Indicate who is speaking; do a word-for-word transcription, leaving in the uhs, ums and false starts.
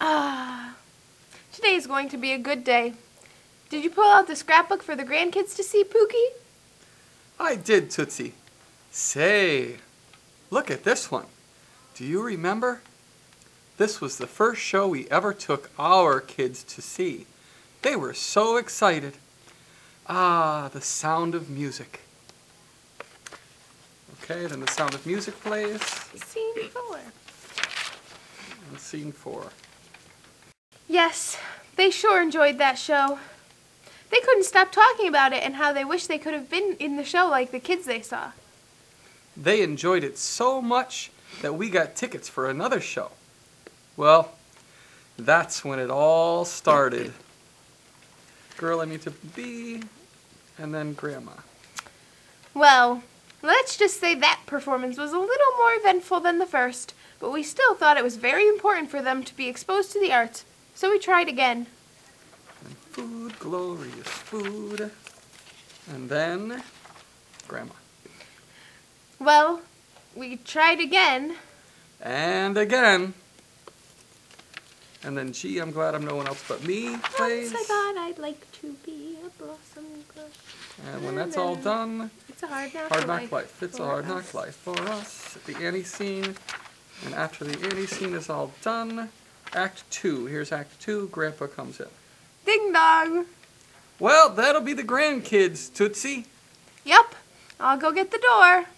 Speaker 1: Ah, today is going to be a good day. Did you pull out the scrapbook for the grandkids to see, Pookie?
Speaker 2: I did, Tootsie. Say, look at this one. Do you remember? This was the first show we ever took our kids to see. They were so excited. Ah, the sound of music. Okay, then the sound of music plays.
Speaker 1: Scene four.
Speaker 2: And scene four.
Speaker 1: Yes, they sure enjoyed that show. They couldn't stop talking about it and how they wish they could have been in the show like the kids they saw.
Speaker 2: They enjoyed it so much that we got tickets for another show. Well, that's when it all started. Girl, I need to be, and then Grandma.
Speaker 1: Well, let's just say that performance was a little more eventful than the first, but we still thought it was very important for them to be exposed to the arts, so we tried again.
Speaker 2: And food, glorious food. And then Grandma.
Speaker 1: Well, we tried again.
Speaker 2: And again. And then, gee, I'm glad I'm no one else but me plays.
Speaker 1: Once I thought I'd like to be a blossom girl.
Speaker 2: And when that's all done,
Speaker 1: It's a hard knock
Speaker 2: hard knock
Speaker 1: life.
Speaker 2: life. It's a
Speaker 1: for
Speaker 2: hard
Speaker 1: us.
Speaker 2: knock life for us. The Annie scene. And after the Annie scene is all done, Act two. Here's Act two. Grandpa comes in.
Speaker 1: Ding dong.
Speaker 2: Well, that'll be the grandkids, Tootsie.
Speaker 1: Yup. I'll go get the door.